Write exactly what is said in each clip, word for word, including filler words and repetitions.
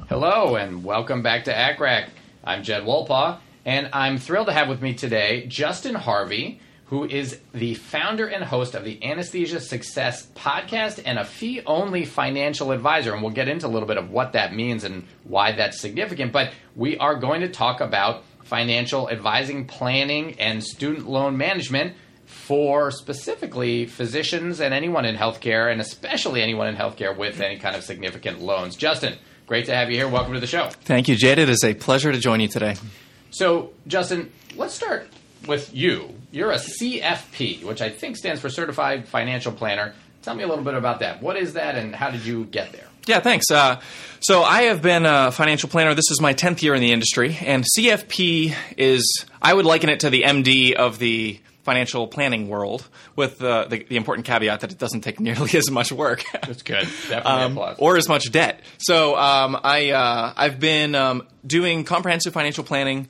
Hello, and welcome back to A C R A C. I'm Jed Wolpaw, and I'm thrilled to have with me today Justin Harvey, who is the founder and host of the Anesthesia Success podcast and a fee-only financial advisor. And we'll get into a little bit of what that means and why that's significant. But we are going to talk about financial advising, planning, and student loan management for specifically physicians and anyone in healthcare, and especially anyone in healthcare with any kind of significant loans. Justin, great to have you here. Welcome to the show. Thank you, Jed. It is a pleasure to join you today. So, Justin, let's start with you. You're a C F P, which I think stands for Certified Financial Planner. Tell me a little bit about that. What is that, and how did you get there? Yeah, thanks. Uh, so I have been a financial planner. This is my tenth year in the industry, and C F P is, I would liken it to the M D of the financial planning world, with uh, the, the important caveat that it doesn't take nearly as much work. That's good. Definitely um, applause. Or as much debt. So um, I, uh, I've been um, doing comprehensive financial planning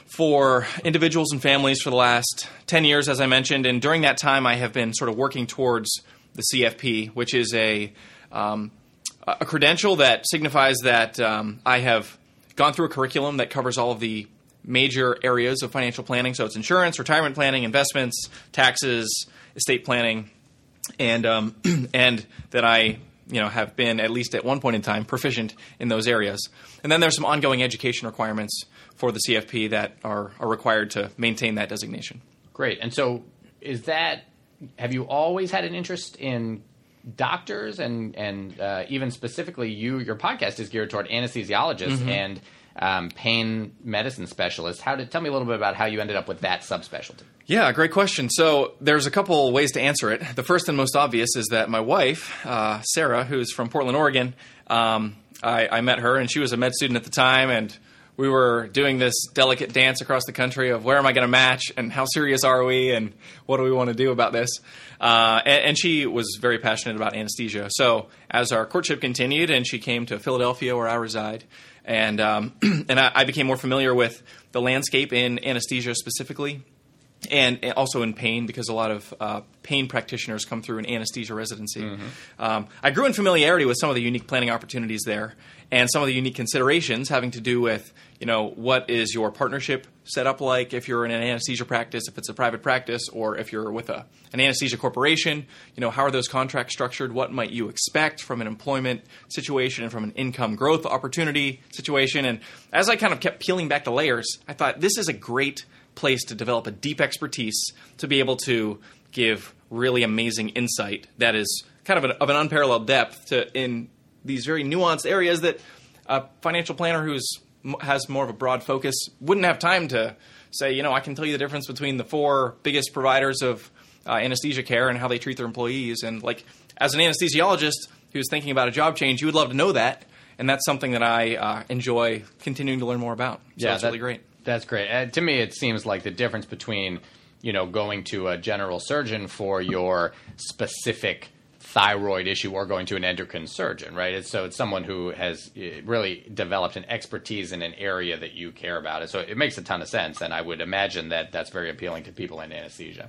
for individuals and families for the last ten years, as I mentioned. And during that time, I have been sort of working towards the C F P, which is a um, a credential that signifies that um, I have gone through a curriculum that covers all of the major areas of financial planning. So it's insurance, retirement planning, investments, taxes, estate planning, and um, and that I you know have been, at least at one point in time, proficient in those areas. And then there's some ongoing education requirements for the C F P that are, are required to maintain that designation. Great. And so is that, have you always had an interest in doctors, and, and uh, even specifically you, your podcast is geared toward anesthesiologists mm-hmm. and um, pain medicine specialists. How did, tell me a little bit about how you ended up with that subspecialty. Yeah, great question. So there's a couple ways to answer it. The first and most obvious is that my wife, uh, Sarah, who's from Portland, Oregon, um, I, I met her, and she was a med student at the time, and we were doing this delicate dance across the country of where am I going to match, and how serious are we, and what do we want to do about this? Uh, and, and she was very passionate about anesthesia. So as our courtship continued, and she came to Philadelphia, where I reside, and um, and I, I became more familiar with the landscape in anesthesia specifically, and also in pain, because a lot of uh, pain practitioners come through an anesthesia residency. Mm-hmm. Um, I grew in familiarity with some of the unique planning opportunities there, and some of the unique considerations having to do with, you know, what is your partnership set up like if you're in an anesthesia practice, if it's a private practice, or if you're with a, an anesthesia corporation. You know, how are those contracts structured? What might you expect from an employment situation and from an income growth opportunity situation? And as I kind of kept peeling back the layers, I thought this is a great place to develop a deep expertise to be able to give really amazing insight that is kind of an, of an unparalleled depth to in these very nuanced areas that a financial planner who's has more of a broad focus wouldn't have time to say, you know, I can tell you the difference between the four biggest providers of uh, anesthesia care and how they treat their employees. And like, as an anesthesiologist who's thinking about a job change, you would love to know that. And that's something that I uh, enjoy continuing to learn more about. So yeah, that's that, really great. That's great. Uh, to me, it seems like the difference between, you know, going to a general surgeon for your specific thyroid issue or going to an endocrine surgeon, right? It's, so it's someone who has really developed an expertise in an area that you care about. And so it makes a ton of sense, and I would imagine that that's very appealing to people in anesthesia.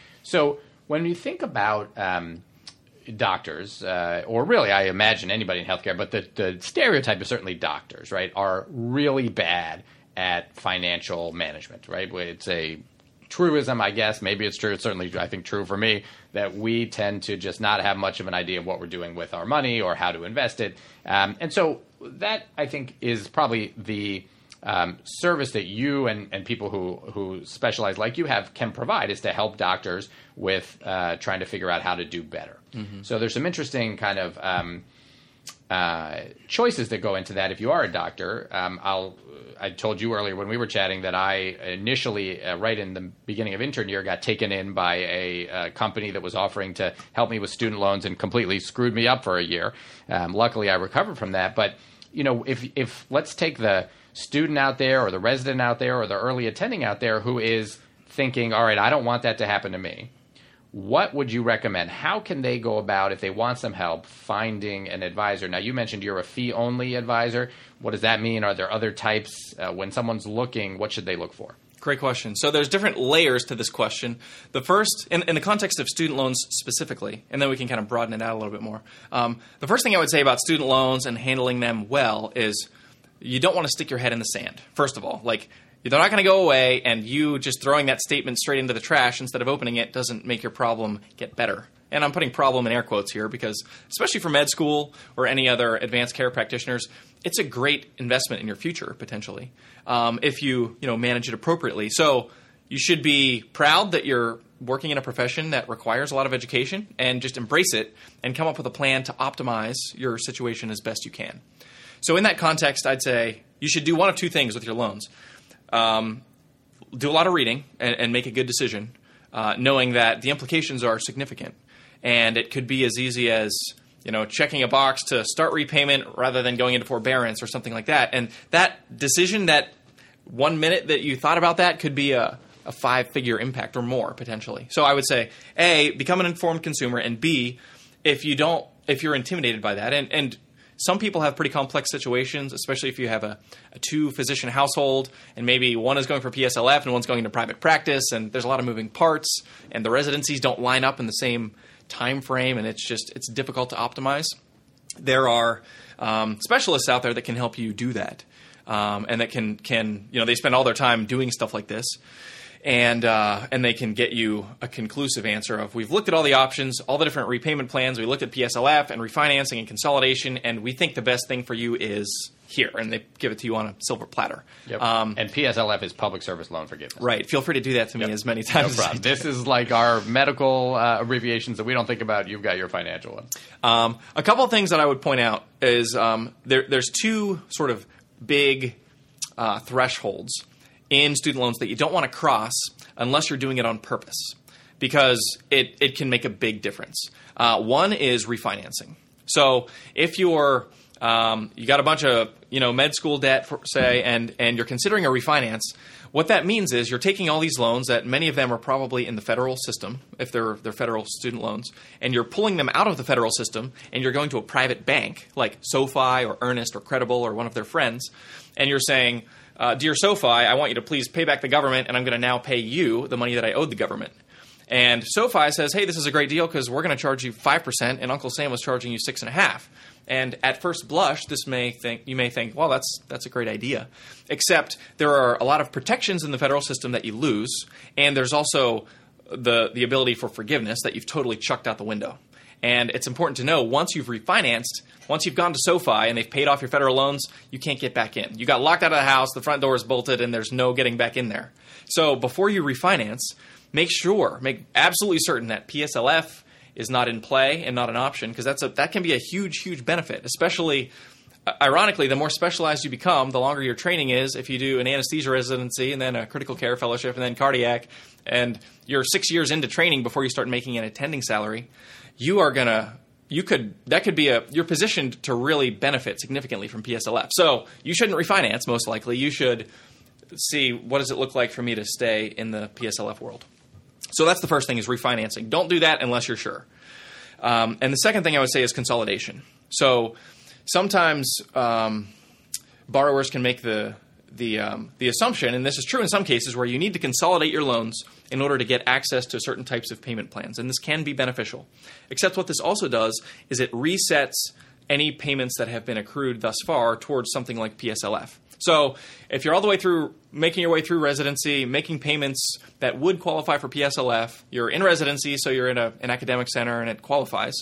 So when you think about um, doctors, uh, or really I imagine anybody in healthcare, but the, the stereotype is certainly doctors, right, are really bad at financial management, right? It's a truism, I guess. Maybe it's true. It's certainly, I think, true for me that we tend to just not have much of an idea of what we're doing with our money or how to invest it. Um, and so that, I think, is probably the um, service that you and, and people who, who specialize like you have can provide, is to help doctors with uh, trying to figure out how to do better. Mm-hmm. So there's some interesting kind of um, uh, choices that go into that if you are a doctor. Um, I'll I told you earlier when we were chatting that I initially, uh, right in the beginning of intern year, got taken in by a, a company that was offering to help me with student loans and completely screwed me up for a year. Um, luckily, I recovered from that. But, you know, if if let's take the student out there or the resident out there or the early attending out there who is thinking, all right, I don't want that to happen to me. What would you recommend? How can they go about, if they want some help, finding an advisor? Now, you mentioned you're a fee-only advisor. What does that mean? Are there other types? Uh, when someone's looking, what should they look for? Great question. So there's different layers to this question. The first, in, in the context of student loans specifically, and then we can kind of broaden it out a little bit more. Um, the first thing I would say about student loans and handling them well is you don't want to stick your head in the sand, first of all. Like, they're not going to go away, and you just throwing that statement straight into the trash instead of opening it doesn't make your problem get better. And I'm putting problem in air quotes here because, especially for med school or any other advanced care practitioners, it's a great investment in your future, potentially, um, if you, you know, manage it appropriately. So you should be proud that you're working in a profession that requires a lot of education, and just embrace it and come up with a plan to optimize your situation as best you can. So in that context, I'd say you should do one of two things with your loans. Um, do a lot of reading and, and make a good decision, uh, knowing that the implications are significant. And it could be as easy as, you know, checking a box to start repayment rather than going into forbearance or something like that. And that decision, that one minute that you thought about that, could be a, a five-figure impact or more potentially. So I would say, A, become an informed consumer, and B, if you don't, if you're intimidated by that, and, and some people have pretty complex situations, especially if you have a, a two-physician household, and maybe one is going for P S L F and one's going into private practice, and there's a lot of moving parts, and the residencies don't line up in the same time frame, and it's just it's difficult to optimize. There are um, specialists out there that can help you do that, um, and that can can you know they spend all their time doing stuff like this, and uh, and they can get you a conclusive answer of, we've looked at all the options, all the different repayment plans, we looked at P S L F and refinancing and consolidation, and we think the best thing for you is here, and they give it to you on a silver platter. Yep. Um, and P S L F is Public Service Loan Forgiveness. Right. Feel free to do that to me Yep. as many times No as problem. I do. This is like our medical uh, abbreviations that we don't think about. You've got your financial one. Um, a couple of things that I would point out is um, there, there's two sort of big uh, thresholds in student loans that you don't want to cross unless you're doing it on purpose, because it, it can make a big difference. Uh, one is refinancing. So if you're um, you got a bunch of you know med school debt, for, say, and and you're considering a refinance, what that means is you're taking all these loans that many of them are probably in the federal system, if they're they're federal student loans, and you're pulling them out of the federal system, and you're going to a private bank like SoFi or Earnest or Credible or one of their friends, and you're saying, Uh, dear SoFi, I want you to please pay back the government, and I'm going to now pay you the money that I owed the government. And SoFi says, hey, this is a great deal because we're going to charge you five percent, and Uncle Sam was charging you six point five. And at first blush, this may think you may think, well, that's that's a great idea. Except there are a lot of protections in the federal system that you lose, and there's also the the ability for forgiveness that you've totally chucked out the window. And it's important to know, once you've refinanced, once you've gone to SoFi and they've paid off your federal loans, you can't get back in. You got locked out of the house, the front door is bolted, and there's no getting back in there. So before you refinance, make sure, make absolutely certain that P S L F is not in play and not an option, because that's a, that can be a huge, huge benefit, especially, uh, ironically, the more specialized you become, the longer your training is. If you do an anesthesia residency and then a critical care fellowship and then cardiac, and you're six years into training before you start making an attending salary, you are going to, you could, that could be a, you're positioned to really benefit significantly from P S L F. So you shouldn't refinance, most likely. You should see, what does it look like for me to stay in the P S L F world? So that's the first thing, is refinancing. Don't do that unless you're sure. Um, and the second thing I would say is consolidation. So sometimes um, borrowers can make the the um, the assumption, and this is true in some cases, where you need to consolidate your loans in order to get access to certain types of payment plans. And this can be beneficial. Except what this also does is it resets any payments that have been accrued thus far towards something like P S L F. So if you're all the way through, making your way through residency, making payments that would qualify for P S L F, you're in residency, so you're in a, an academic center and it qualifies.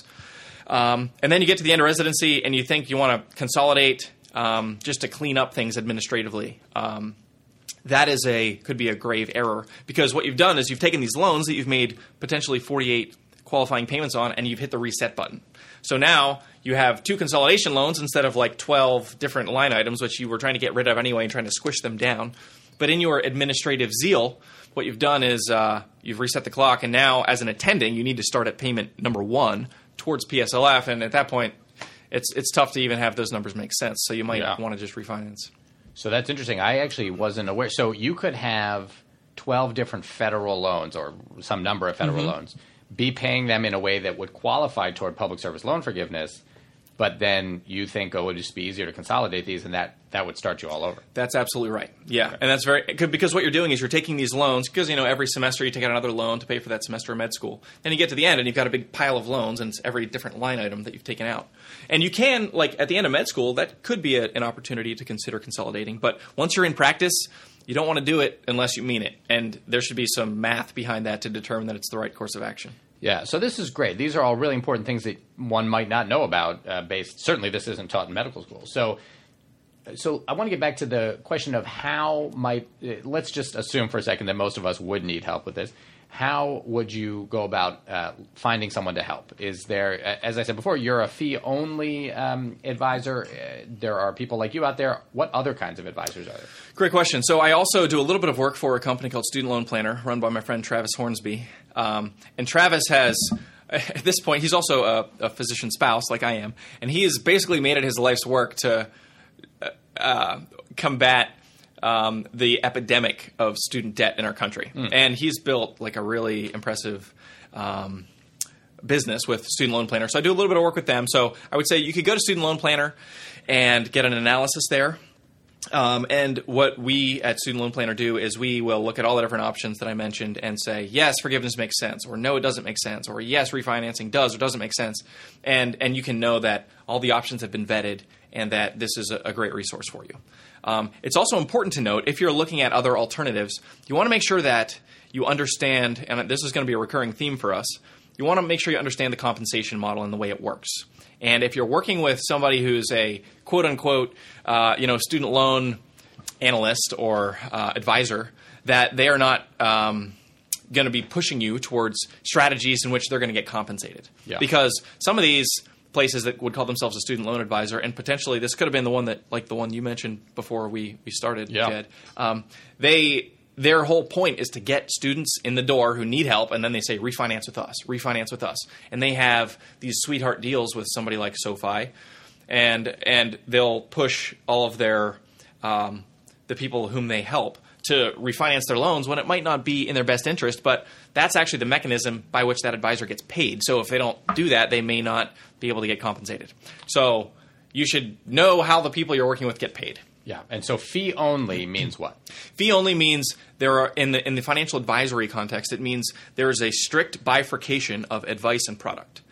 Um, and then you get to the end of residency and you think you want to consolidate um, just to clean up things administratively. Um, that is a could be a grave error, because what you've done is you've taken these loans that you've made potentially forty-eight qualifying payments on, and you've hit the reset button. So now you have two consolidation loans instead of like twelve different line items, which you were trying to get rid of anyway and trying to squish them down. But in your administrative zeal, what you've done is uh, you've reset the clock, and now as an attending, you need to start at payment number one towards P S L F, and at that point, it's it's tough to even have those numbers make sense. So you might Yeah. want to just refinance. So that's interesting. I actually wasn't aware. So you could have twelve different federal loans, or some number of federal Mm-hmm. loans, be paying them in a way that would qualify toward public service loan forgiveness, but then you think, oh, it would just be easier to consolidate these, and that, that would start you all over. That's absolutely right. Yeah, okay. And that's very – because what you're doing is you're taking these loans because, you know, every semester you take out another loan to pay for that semester of med school. Then you get to the end and you've got a big pile of loans, and it's every different line item that you've taken out. And you can – like at the end of med school, that could be a, an opportunity to consider consolidating. But once you're in practice – you don't want to do it unless you mean it, and there should be some math behind that to determine that it's the right course of action. Yeah, so this is great. These are all really important things that one might not know about. Uh, based, certainly, this isn't taught in medical school. So, so I want to get back to the question of how might. Uh, let's just assume for a second that most of us would need help with this. How would you go about uh, finding someone to help? Is there, as I said before, you're a fee-only um, advisor. Uh, there are people like you out there. What other kinds of advisors are there? Great question. So I also do a little bit of work for a company called Student Loan Planner, run by my friend Travis Hornsby. Um, and Travis has, at this point, he's also a, a physician spouse like I am, and he has basically made it his life's work to uh, combat Um, the epidemic of student debt in our country. Mm. And he's built like a really impressive um, business with Student Loan Planner. So I do a little bit of work with them. So I would say you could go to Student Loan Planner and get an analysis there. Um, and what we at Student Loan Planner do is we will look at all the different options that I mentioned and say, yes, forgiveness makes sense, or no, it doesn't make sense, or yes, refinancing does or doesn't make sense. And, and you can know that all the options have been vetted and that this is a, a great resource for you. Um, it's also important to note, if you're looking at other alternatives, you want to make sure that you understand, and this is going to be a recurring theme for us, you want to make sure you understand the compensation model and the way it works. And if you're working with somebody who's a quote-unquote uh, you know, student loan analyst or uh, advisor, that they are not um, going to be pushing you towards strategies in which they're going to get compensated. Yeah. Because some of these places that would call themselves a student loan advisor, and potentially this could have been the one that, like the one you mentioned before we, we started, yeah. Jed, um, they their whole point is to get students in the door who need help, and then they say, refinance with us, refinance with us. And they have these sweetheart deals with somebody like SoFi, and and they'll push all of their um, the people whom they help to refinance their loans when it might not be in their best interest, but that's actually the mechanism by which that advisor gets paid. So if they don't do that, they may not be able to get compensated. So you should know how the people you're working with get paid. Yeah, and so fee only means what? Fee only means there are in the in the financial advisory context, it means there is a strict bifurcation of advice and product.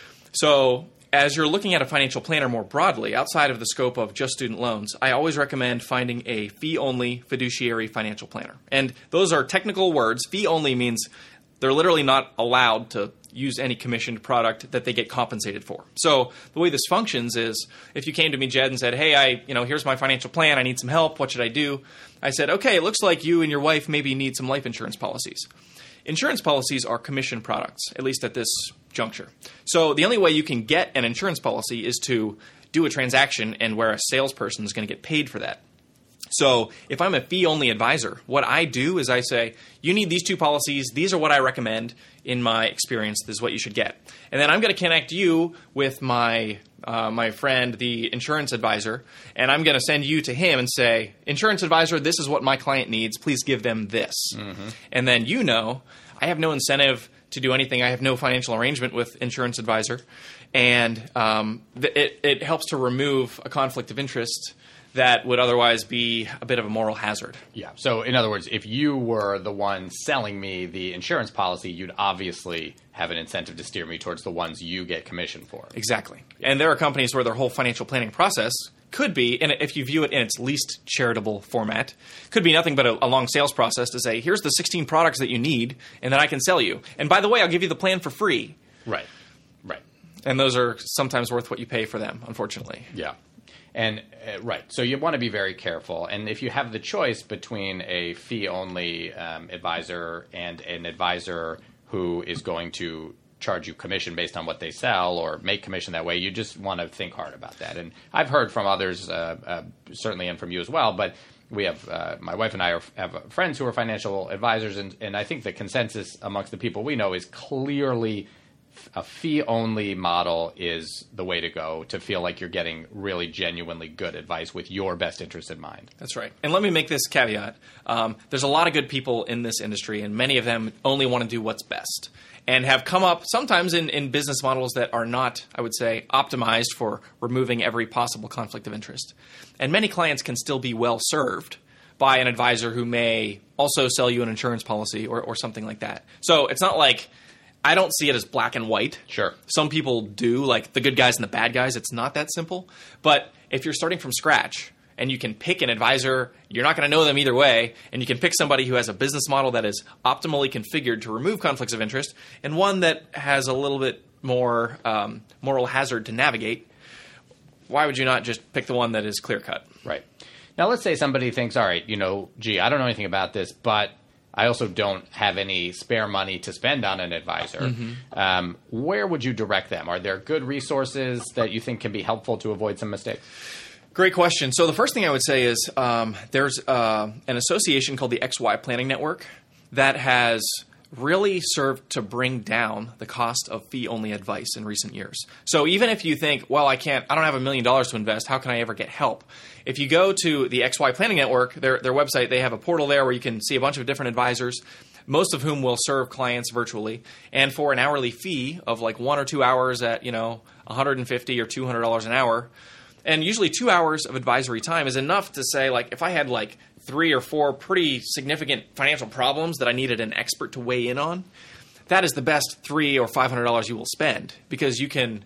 So as you're looking at a financial planner more broadly, outside of the scope of just student loans, I always recommend finding a fee-only fiduciary financial planner. And those are technical words. Fee-only means they're literally not allowed to use any commissioned product that they get compensated for. So the way this functions is, if you came to me, Jed, and said, hey, I, you know, here's my financial plan. I need some help. What should I do? I said, okay, it looks like you and your wife maybe need some life insurance policies. Insurance policies are commission products, at least at this juncture. So the only way you can get an insurance policy is to do a transaction and where a salesperson is going to get paid for that. So if I'm a fee-only advisor, what I do is I say, you need these two policies. These are what I recommend in my experience. This is what you should get. And then I'm going to connect you with my uh, my friend, the insurance advisor, and I'm going to send you to him and say, insurance advisor, this is what my client needs. Please give them this. Mm-hmm. And then you know, I have no incentive to do anything. I have no financial arrangement with insurance advisor. And um, th- it, it helps to remove a conflict of interest that would otherwise be a bit of a moral hazard. Yeah. So in other words, if you were the one selling me the insurance policy, you'd obviously have an incentive to steer me towards the ones you get commission for. Exactly. And there are companies where their whole financial planning process could be, and if you view it in its least charitable format, could be nothing but a, a long sales process to say, here's the sixteen products that you need, and then I can sell you. And by the way, I'll give you the plan for free. Right. Right. And those are sometimes worth what you pay for them, unfortunately. Yeah. And uh, right, so you want to be very careful. And if you have the choice between a fee-only um, advisor and an advisor who is going to charge you commission based on what they sell or make commission that way, you just want to think hard about that. And I've heard from others, uh, uh, certainly, and from you as well, but we have, uh, my wife and I are, have friends who are financial advisors, and, and I think the consensus amongst the people we know is clearly a fee-only model is the way to go to feel like you're getting really genuinely good advice with your best interest in mind. That's right. And let me make this caveat. Um, there's a lot of good people in this industry, and many of them only want to do what's best and have come up sometimes in, in business models that are not, I would say, optimized for removing every possible conflict of interest. And many clients can still be well served by an advisor who may also sell you an insurance policy or, or something like that. So it's not like I don't see it as black and white. Sure. Some people do, like the good guys and the bad guys. It's not that simple. But if you're starting from scratch and you can pick an advisor, you're not going to know them either way, and you can pick somebody who has a business model that is optimally configured to remove conflicts of interest and one that has a little bit more um, moral hazard to navigate, why would you not just pick the one that is clear-cut? Right. Now, let's say somebody thinks, all right, you know, gee, I don't know anything about this, but I also don't have any spare money to spend on an advisor. Mm-hmm. Um, where would you direct them? Are there good resources that you think can be helpful to avoid some mistakes? Great question. So the first thing I would say is um, there's uh, an association called the X Y Planning Network that has really served to bring down the cost of fee-only advice in recent years. So even if you think, well, I can't, I don't have a million dollars to invest, how can I ever get help? If you go to the X Y Planning Network, their their website, they have a portal there where you can see a bunch of different advisors, most of whom will serve clients virtually, and for an hourly fee of like one or two hours at, you know, one hundred fifty dollars or two hundred dollars an hour. And usually two hours of advisory time is enough to say, like, if I had like three or four pretty significant financial problems that I needed an expert to weigh in on, that is the best three or five hundred dollars you will spend, because you can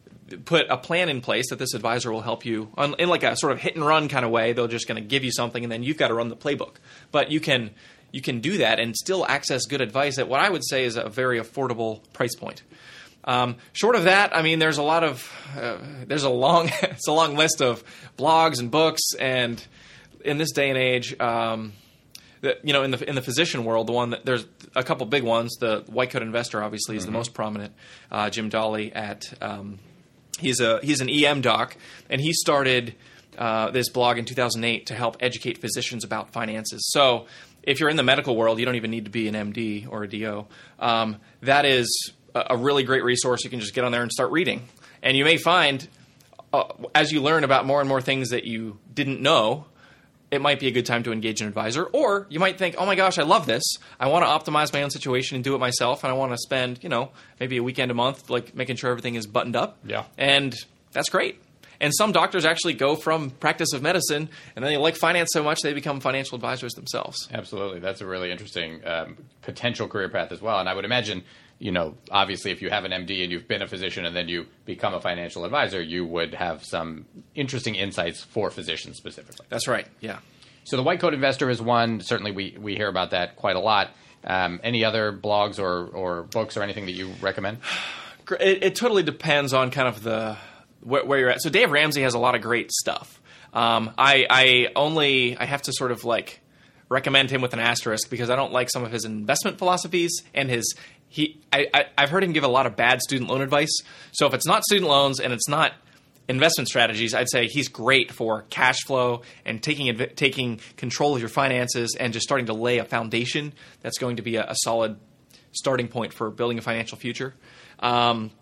put a plan in place that this advisor will help you on, in like a sort of hit and run kind of way. They're just going to give you something, and then you've got to run the playbook. But you can you can do that and still access good advice at what I would say is a very affordable price point. Um, short of that, I mean, there's a lot of uh, there's a long it's a long list of blogs and books, and in this day and age, um, the, you know, in the in the physician world, the one that there's a couple big ones. The White Coat Investor obviously is mm-hmm. the most prominent. Uh, Jim Dolly at um, he's a he's an E M doc, and he started uh, this blog in two thousand eight to help educate physicians about finances. So if you're in the medical world, you don't even need to be an M D or a D O. Um, that is a really great resource. You can just get on there and start reading. And you may find, uh, as you learn about more and more things that you didn't know, it might be a good time to engage an advisor. Or you might think, oh my gosh, I love this. I want to optimize my own situation and do it myself. And I want to spend, you know, maybe a weekend a month, like making sure everything is buttoned up. Yeah. And that's great. And some doctors actually go from practice of medicine, and then they like finance so much they become financial advisors themselves. Absolutely. That's a really interesting um, potential career path as well. And I would imagine, you know, obviously if you have an M D and you've been a physician and then you become a financial advisor, you would have some interesting insights for physicians specifically. That's right. Yeah. So the White Coat Investor is one. Certainly we, we hear about that quite a lot. Um, any other blogs or, or books or anything that you recommend? It, it totally depends on kind of the where, where you're at. So Dave Ramsey has a lot of great stuff. Um, I, I only I have to sort of like recommend him with an asterisk because I don't like some of his investment philosophies and his he. I, I, I've heard him give a lot of bad student loan advice. So if it's not student loans and it's not investment strategies, I'd say he's great for cash flow and taking taking control of your finances and just starting to lay a foundation that's going to be a, a solid starting point for building a financial future. Um,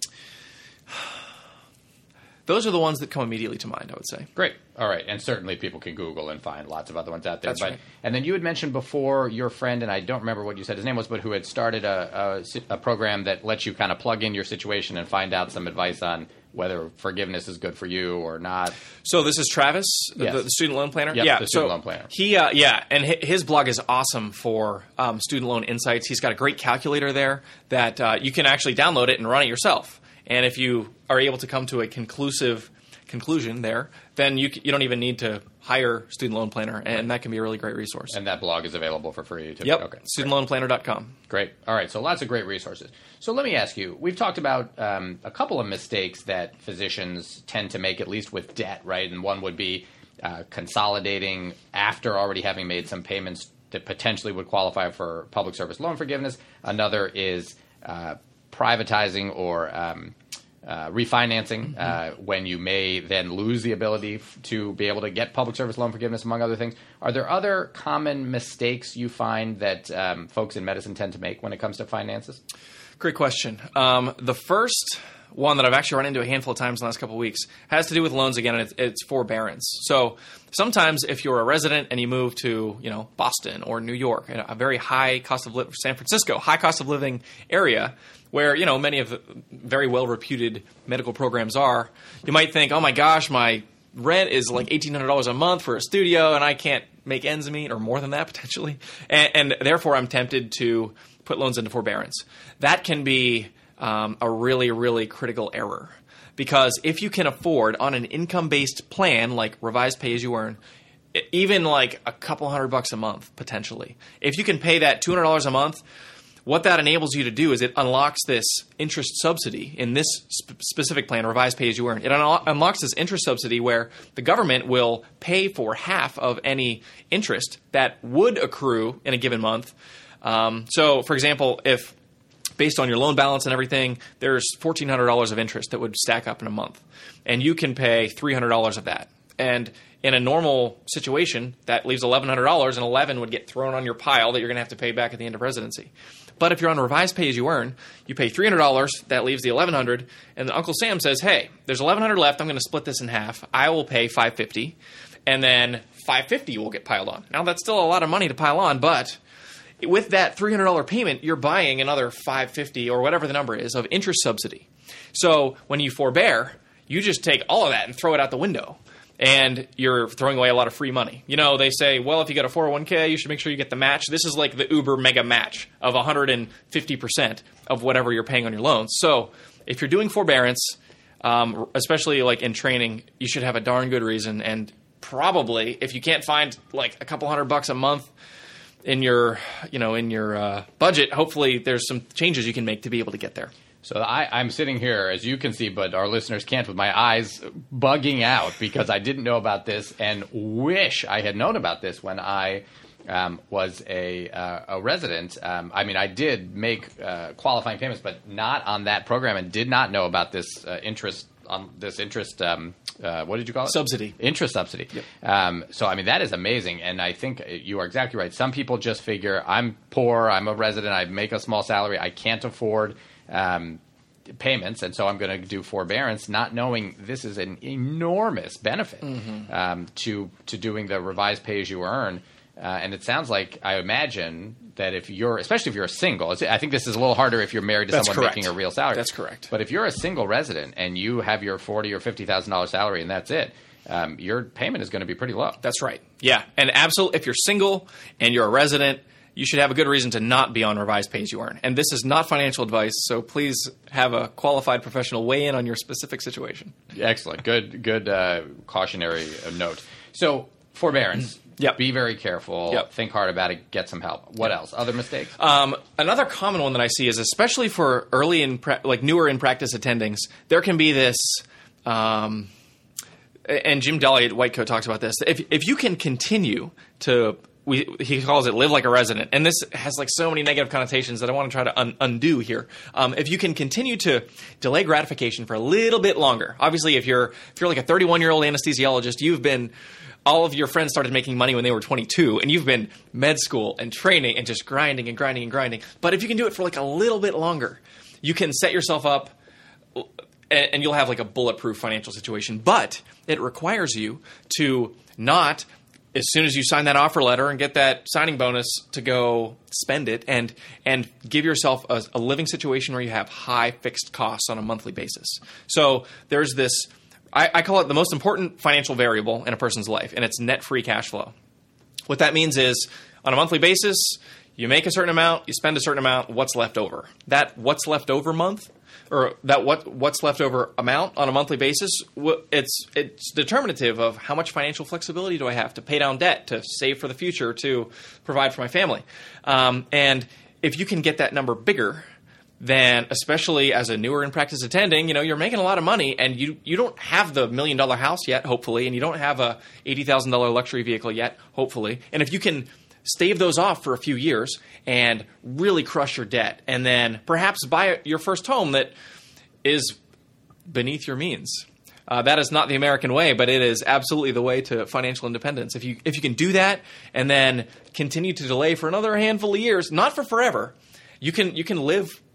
Those are the ones that come immediately to mind, I would say. Great. All right. And certainly people can Google and find lots of other ones out there. That's but, right. And then you had mentioned before your friend, and I don't remember what you said his name was, but who had started a, a, a program that lets you kind of plug in your situation and find out some advice on whether forgiveness is good for you or not. So this is Travis, yes. the, the student loan planner? Yep, yeah, the student so loan planner. He, uh, yeah, and his blog is awesome for um, student loan insights. He's got a great calculator there that uh, you can actually download it and run it yourself. And if you are able to come to a conclusive conclusion there, then you you don't even need to hire Student Loan Planner, and that can be a really great resource. And that blog is available for free too. Yep, okay. student loan planner dot com. Great. All right, so lots of great resources. So let me ask you, we've talked about um, a couple of mistakes that physicians tend to make, at least with debt, right? And one would be uh, consolidating after already having made some payments that potentially would qualify for public service loan forgiveness. Another is uh, privatizing or um, Uh, refinancing, uh, mm-hmm. when you may then lose the ability f- to be able to get public service loan forgiveness, among other things. Are there other common mistakes you find that um, folks in medicine tend to make when it comes to finances? Great question. Um, the first one that I've actually run into a handful of times in the last couple of weeks has to do with loans again, and it's, it's forbearance. So sometimes if you're a resident and you move to, you know, Boston or New York, a very high cost of living, San Francisco, high cost of living area where, you know, many of the very well-reputed medical programs are, you might think, oh my gosh, my rent is like eighteen hundred dollars a month for a studio and I can't make ends meet, or more than that potentially. And, and therefore I'm tempted to put loans into forbearance. That can be um, a really, really critical error. Because if you can afford on an income-based plan like revised pay-as-you-earn, even like a couple hundred bucks a month potentially, if you can pay that two hundred dollars a month, what that enables you to do is it unlocks this interest subsidy in this sp- specific plan, revised pay-as-you-earn. It un- unlocks this interest subsidy where the government will pay for half of any interest that would accrue in a given month. Um, so, for example, if based on your loan balance and everything, there's fourteen hundred dollars of interest that would stack up in a month, and you can pay three hundred dollars of that. And in a normal situation, that leaves eleven hundred dollars, and eleven would get thrown on your pile that you're going to have to pay back at the end of residency. But if you're on a revised pay-as-you-earn, you pay three hundred dollars, that leaves the eleven hundred dollars, and Uncle Sam says, hey, there's eleven hundred dollars left, I'm going to split this in half. I will pay five hundred fifty dollars, and then five hundred fifty dollars will get piled on. Now, that's still a lot of money to pile on, but with that three hundred dollars payment, you're buying another five hundred fifty dollars or whatever the number is of interest subsidy. So when you forbear, you just take all of that and throw it out the window. And you're throwing away a lot of free money. You know, they say, well, if you got a four oh one k, you should make sure you get the match. This is like the Uber mega match of one hundred fifty percent of whatever you're paying on your loans. So if you're doing forbearance, um, especially like in training, you should have a darn good reason. And probably if you can't find like a couple hundred bucks a month in your, you know, in your uh, budget, hopefully there's some changes you can make to be able to get there. So I, I'm sitting here, as you can see, but our listeners can't, with my eyes bugging out because I didn't know about this and wish I had known about this when I um, was a, uh, a resident. Um, I mean, I did make uh, qualifying payments, but not on that program, and did not know about this uh, interest on this interest. Um, uh, what did you call it? Subsidy. Interest subsidy. Yep. Um, so, I mean, that is amazing. And I think you are exactly right. Some people just figure, I'm poor, I'm a resident, I make a small salary, I can't afford Um, payments, and so I'm going to do forbearance, not knowing this is an enormous benefit mm-hmm. um, to to doing the revised pay-as-you-earn. Uh, and it sounds like, I imagine, that if you're, especially if you're a single, it's, I think this is a little harder if you're married to That's someone correct. making a real salary. That's correct. But if you're a single resident and you have your forty thousand or fifty thousand dollars salary and that's it, um, your payment is going to be pretty low. That's right. Yeah, and absolutely, if you're single and you're a resident, you should have a good reason to not be on revised pay-as-you-earn. And this is not financial advice, so please have a qualified professional weigh in on your specific situation. Excellent. Good good uh, cautionary note. So forbearance. Yep. Be very careful. Yep. Think hard about it. Get some help. What Yep. else? Other mistakes? Um, another common one that I see is, especially for early in pra- like newer in practice attendings, there can be this um, – and Jim Daly at Whitecoat talks about this. If if you can continue to – We, he calls it live like a resident. And this has like so many negative connotations that I want to try to un- undo here. Um, if you can continue to delay gratification for a little bit longer, obviously if you're if you're like a thirty-one-year-old anesthesiologist, you've been all of your friends started making money when they were twenty-two, and you've been med school and training and just grinding and grinding and grinding. But if you can do it for like a little bit longer, you can set yourself up and, and you'll have like a bulletproof financial situation. But it requires you to not – as soon as you sign that offer letter and get that signing bonus, to go spend it and and give yourself a, a living situation where you have high fixed costs on a monthly basis. So there's this, I, I call it the most important financial variable in a person's life, and it's net free cash flow. What that means is, on a monthly basis, you make a certain amount, you spend a certain amount, what's left over? That what's left over month, or that what what's left over amount on a monthly basis, it's it's determinative of how much financial flexibility do I have to pay down debt, to save for the future, to provide for my family. Um, and if you can get that number bigger, then especially as a newer in practice attending, you know, you're making a lot of money, and you you don't have the million dollar house yet, hopefully, and you don't have a eighty thousand dollars luxury vehicle yet, hopefully. And if you can stave those off for a few years and really crush your debt, and then perhaps buy your first home that is beneath your means. Uh, that is not the American way, but it is absolutely the way to financial independence. If you if you can do that and then continue to delay for another handful of years, not for forever, you can you can live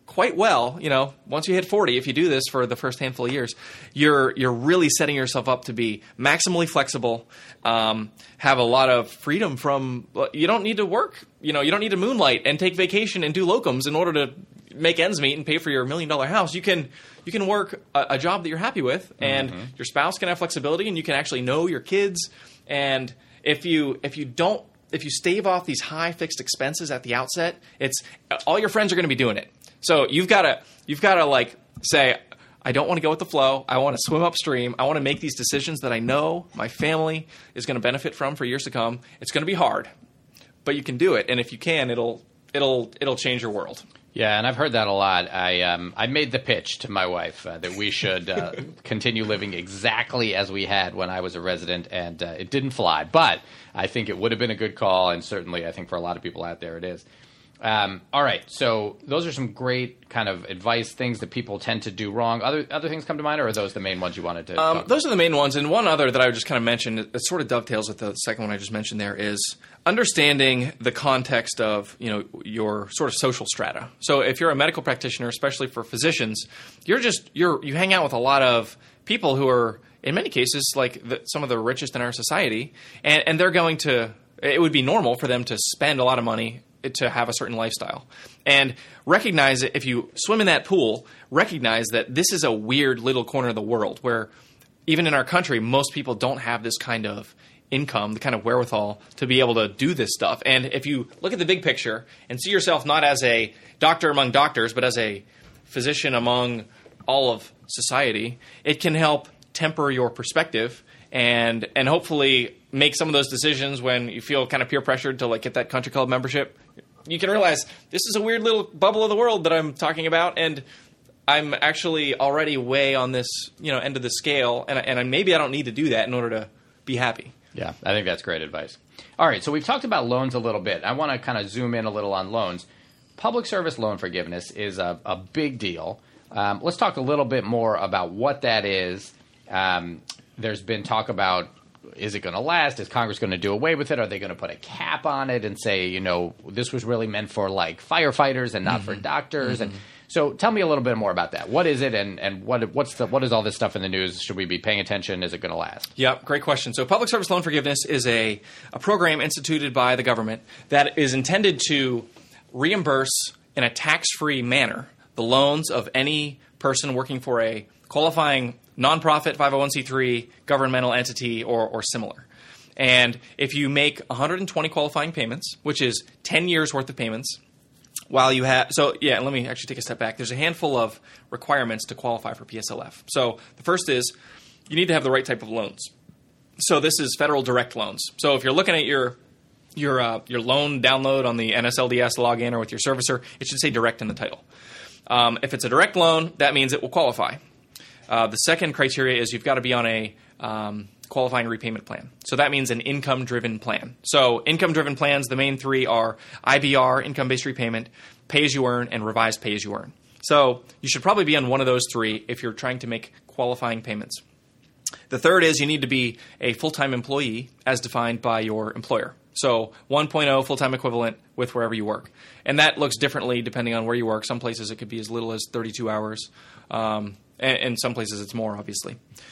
quite well, you know, once you hit forty, if you do this for the first handful of years, you're you're really setting yourself up to be maximally flexible, um, have a lot of freedom from, you don't need to work, you know, you don't need to moonlight and take vacation and do locums in order to make ends meet and pay for your million dollar house. You can you can work a, a job that you're happy with, and mm-hmm. your spouse can have flexibility, and you can actually know your kids. And if you if you don't if you stave off these high fixed expenses at the outset, it's all your friends are going to be doing it. So you've got to you've got to like say, I don't want to go with the flow. I want to swim upstream. I want to make these decisions that I know my family is going to benefit from for years to come. It's going to be hard, but you can do it. And if you can, it'll it'll it'll change your world. Yeah, and I've heard that a lot. I um, I made the pitch to my wife uh, that we should uh, continue living exactly as we had when I was a resident, and uh, it didn't fly. But I think it would have been a good call, and certainly I think for a lot of people out there it is. Um, all right, so those are some great kind of advice, things that people tend to do wrong. Other other things come to mind, or are those the main ones you wanted to um, talk Those about? are the main ones, and one other that I would just kind of mention, it sort of dovetails with the second one I just mentioned there, is understanding the context of, you know, your sort of social strata. So if you're a medical practitioner, especially for physicians, you're just you're you hang out with a lot of people who are, in many cases, like the, some of the richest in our society, and, and they're going to, it would be normal for them to spend a lot of money to have a certain lifestyle. And recognize that if you swim in that pool, recognize that this is a weird little corner of the world where even in our country, most people don't have this kind of income, the kind of wherewithal to be able to do this stuff. And if you look at the big picture and see yourself not as a doctor among doctors, but as a physician among all of society, it can help temper your perspective and and hopefully make some of those decisions when you feel kind of peer pressured to like get that country club membership. You can realize this is a weird little bubble of the world that I'm talking about, and I'm actually already way on this, you know, end of the scale, and and maybe I don't need to do that in order to be happy. Yeah, I think that's great advice. All right, so we've talked about loans a little bit. I want to kind of zoom in a little on loans. Public service loan forgiveness is a, a big deal. Um, let's talk a little bit more about what that is. Um, there's been talk about, is it going to last? Is Congress going to do away with it? Are they going to put a cap on it and say, you know, this was really meant for like firefighters and not mm-hmm. for doctors? Mm-hmm. And so tell me a little bit more about that. What is it, and, and what what's the what is all this stuff in the news? Should we be paying attention? Is it going to last? Yeah, great question. So public service loan forgiveness is a, a program instituted by the government that is intended to reimburse in a tax-free manner the loans of any person working for a qualifying nonprofit, five oh one c three, governmental entity, or, or similar. And if you make one hundred twenty qualifying payments, which is ten years worth of payments, while you have – so, yeah, let me actually take a step back. There's a handful of requirements to qualify for P S L F. So the first is you need to have the right type of loans. So this is federal direct loans. So if you're looking at your your uh, your loan download on the N S L D S login or with your servicer, it should say direct in the title. Um, if it's a direct loan, that means it will qualify. Uh, the second criteria is you've got to be on a um, qualifying repayment plan. So that means an income-driven plan. So income-driven plans, the main three are I B R, income-based repayment, pay-as-you-earn, and revised pay-as-you-earn. So you should probably be on one of those three if you're trying to make qualifying payments. The third is you need to be a full-time employee as defined by your employer. So one point oh full-time equivalent with wherever you work. And that looks differently depending on where you work. Some places it could be as little as thirty-two hours. Um, and in some places it's more, obviously.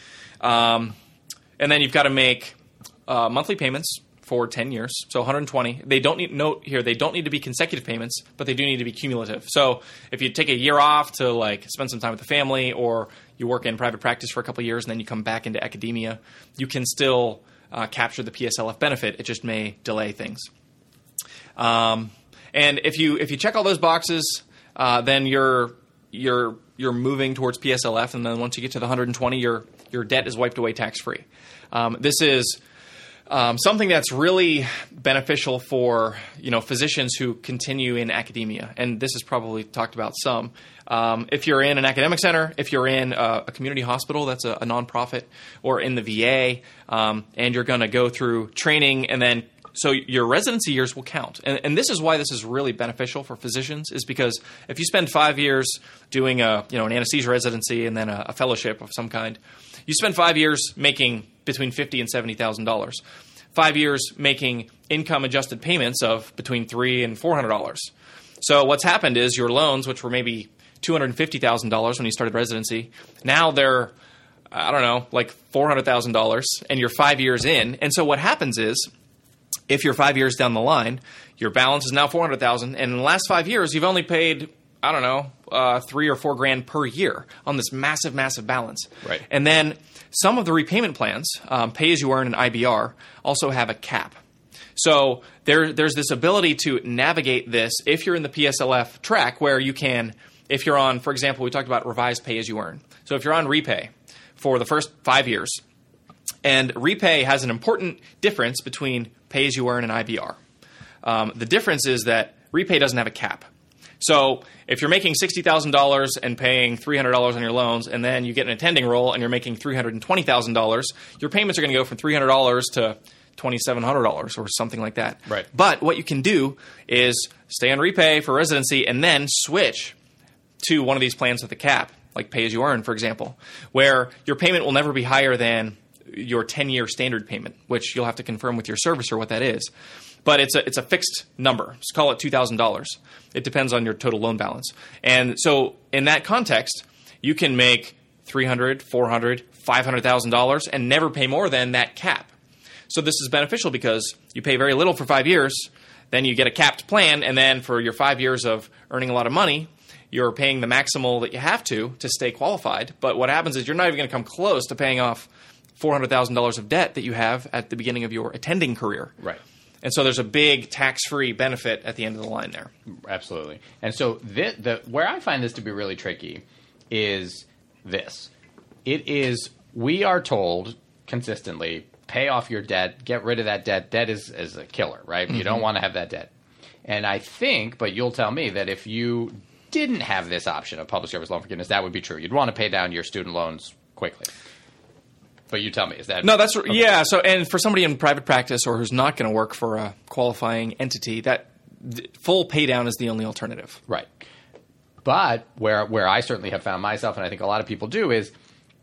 Um, and then you've got to make uh, monthly payments for ten years, so one hundred twenty. They don't need, note here, they don't need to be consecutive payments, but they do need to be cumulative. So if you take a year off to like spend some time with the family, or you work in private practice for a couple of years and then you come back into academia, you can still uh, capture the P S L F benefit. It just may delay things. Um, and if you if you check all those boxes, uh, then you're you're you're moving towards P S L F, and then once you get to the one hundred twenty, your your debt is wiped away tax-free. Um, this is um, something that's really beneficial for, you know, physicians who continue in academia, and this is probably talked about some. Um, if you're in an academic center, if you're in a, a community hospital that's a, a nonprofit, or in the V A, um, and you're going to go through training, and then so your residency years will count. And, and this is why this is really beneficial for physicians, is because if you spend five years doing a, you know, an anesthesia residency and then a, a fellowship of some kind, you spend five years making between fifty thousand dollars and seventy thousand dollars. Five years making income-adjusted payments of between three hundred dollars and four hundred dollars. So what's happened is your loans, which were maybe two hundred fifty thousand dollars when you started residency. Now they're, I don't know, like four hundred thousand dollars, and you're five years in. And so what happens is, if you're five years down the line, your balance is now four hundred thousand dollars, and in the last five years, you've only paid, I don't know, uh, three or four grand per year on this massive, massive balance. Right. And then some of the repayment plans, um, pay-as-you-earn and I B R, also have a cap. So there, there's this ability to navigate this if you're in the P S L F track where you can, if you're on, for example, we talked about revised pay-as-you-earn. So if you're on REPAY for the first five years, and REPAY has an important difference between pay-as-you-earn and I B R. Um, the difference is that REPAY doesn't have a cap. So if you're making sixty thousand dollars and paying three hundred dollars on your loans, and then you get an attending role and you're making three hundred twenty thousand dollars, your payments are going to go from three hundred dollars to twenty-seven hundred dollars or something like that. Right. But what you can do is stay on REPAY for residency and then switch to one of these plans with a cap, like pay-as-you-earn, for example, where your payment will never be higher than your ten-year standard payment, which you'll have to confirm with your servicer what that is. But it's a it's a fixed number. Let's call it two thousand dollars. It depends on your total loan balance. And so in that context, you can make three hundred thousand dollars, four hundred thousand dollars, five hundred thousand dollars and never pay more than that cap. So this is beneficial because you pay very little for five years, then you get a capped plan, and then for your five years of earning a lot of money, you're paying the maximal that you have to to stay qualified. But what happens is you're not even going to come close to paying off four hundred thousand dollars of debt that you have at the beginning of your attending career. Right. And so there's a big tax-free benefit at the end of the line there. Absolutely. And so the, the where I find this to be really tricky is this. It is, we are told consistently, pay off your debt, get rid of that debt. Debt is, is a killer, right? Mm-hmm. You don't want to have that debt. And I think, but you'll tell me, that if you didn't have this option of public service loan forgiveness, that would be true. You'd want to pay down your student loans quickly. But you tell me, is that... No, that's... Okay. Yeah, so, and for somebody in private practice or who's not going to work for a qualifying entity, that full pay down is the only alternative. Right. But where where I certainly have found myself, and I think a lot of people do, is